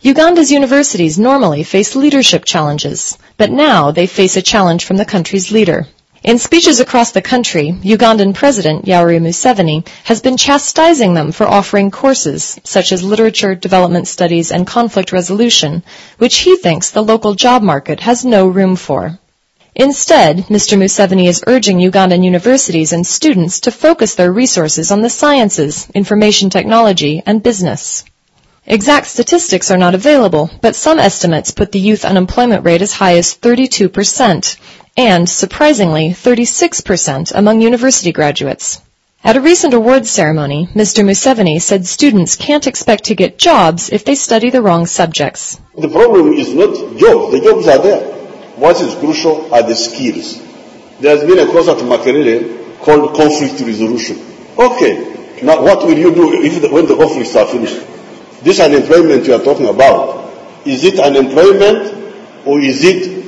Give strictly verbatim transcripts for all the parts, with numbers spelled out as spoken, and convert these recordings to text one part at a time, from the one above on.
Uganda's universities normally face leadership challenges, but now they face a challenge from the country's leader. In speeches across the country, Ugandan President Yoweri Museveni has been chastising them for offering courses such as literature, development studies, and conflict resolution, which he thinks the local job market has no room for. Instead, Mister Museveni is urging Ugandan universities and students to focus their resources on the sciences, information technology, and business. Exact statistics are not available, but some estimates put the youth unemployment rate as high as thirty-two percent, and, surprisingly, thirty-six percent among university graduates. At a recent awards ceremony, Mister Museveni said students can't expect to get jobs if they study the wrong subjects. The problem is not jobs. The jobs are there. What is crucial are the skills. There has been a course at Makerere called conflict resolution. Okay, now what will you do if the, when the conflicts are finished? This unemployment you are talking about, is it unemployment or is it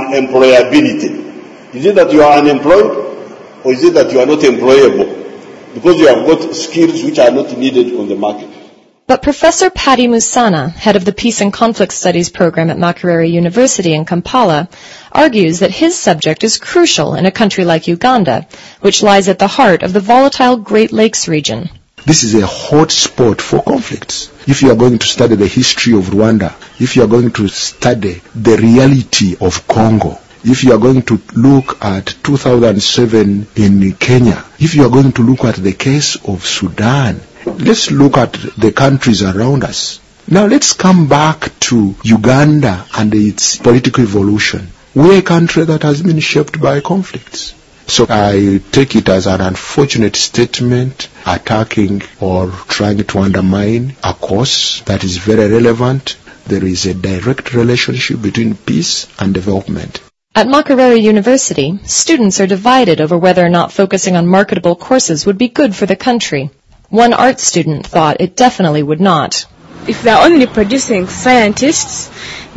unemployability? Is it that you are unemployed or is it that you are not employable because you have got skills which are not needed on the market? But Professor Paddy Musana, head of the Peace and Conflict Studies program at Makerere University in Kampala, argues that his subject is crucial in a country like Uganda, which lies at the heart of the volatile Great Lakes region. This is a hot spot for conflicts. If you are going to study the history of Rwanda, if you are going to study the reality of Congo, if you are going to look at two thousand seven in Kenya, if you are going to look at the case of Sudan, let's look at the countries around us. Now let's come back to Uganda and its political evolution. We're a country that has been shaped by conflicts. So I take it as an unfortunate statement attacking or trying to undermine a cause that is very relevant. There is a direct relationship between peace and development. At Makerere University, students are divided over whether or not focusing on marketable courses would be good for the country. One art student thought it definitely would not. If they're only producing scientists,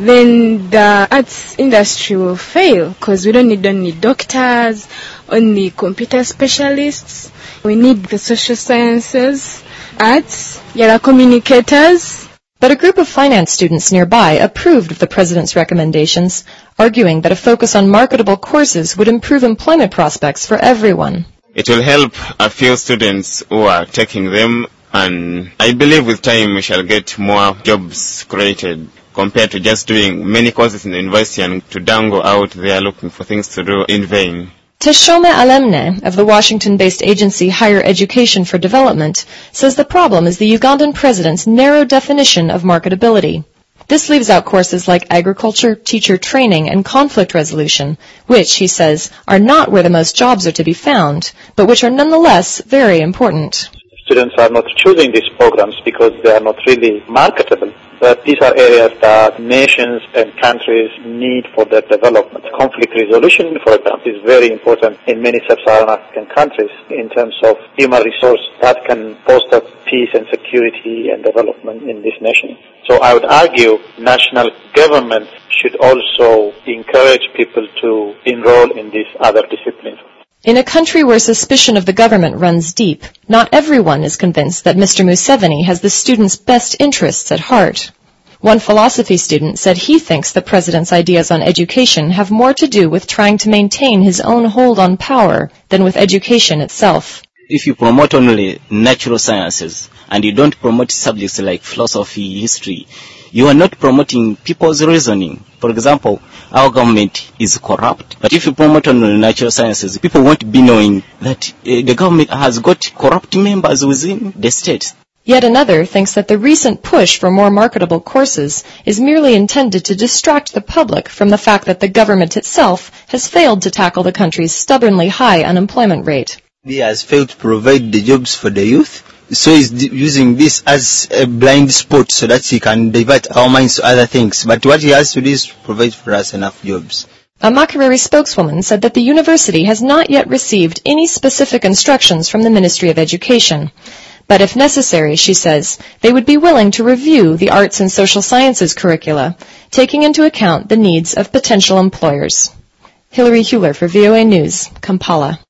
then the arts industry will fail because we don't need only doctors, only computer specialists. We need the social sciences, arts, yellow communicators. But a group of finance students nearby approved of the president's recommendations, arguing that a focus on marketable courses would improve employment prospects for everyone. It will help a few students who are taking them, and I believe with time we shall get more jobs created compared to just doing many courses in the university and to dangle out there looking for things to do in vain. Teshome Alemne of the Washington-based agency Higher Education for Development says the problem is the Ugandan president's narrow definition of marketability. This leaves out courses like agriculture, teacher training, and conflict resolution, which, he says, are not where the most jobs are to be found, but which are nonetheless very important. Students are not choosing these programs because they are not really marketable. But these are areas that nations and countries need for their development. Conflict resolution, for example, is very important in many sub-Saharan African countries in terms of human resource that can foster peace and security and development in this nation. So I would argue national governments should also encourage people to enroll in these other disciplines. In a country where suspicion of the government runs deep, not everyone is convinced that Mister Museveni has the students' best interests at heart. One philosophy student said he thinks the president's ideas on education have more to do with trying to maintain his own hold on power than with education itself. If you promote only natural sciences and you don't promote subjects like philosophy, history, you are not promoting people's reasoning. For example, our government is corrupt, but if you promote only natural sciences, people won't be knowing that uh, the government has got corrupt members within the state. Yet another thinks that the recent push for more marketable courses is merely intended to distract the public from the fact that the government itself has failed to tackle the country's stubbornly high unemployment rate. He has failed to provide the jobs for the youth, so he's using this as a blind spot so that he can divert our minds to other things. But what he has to do is provide for us enough jobs. A Makerere spokeswoman said that the university has not yet received any specific instructions from the Ministry of Education. But if necessary, she says, they would be willing to review the arts and social sciences curricula, taking into account the needs of potential employers. Hilary Hewler for V O A News, Kampala.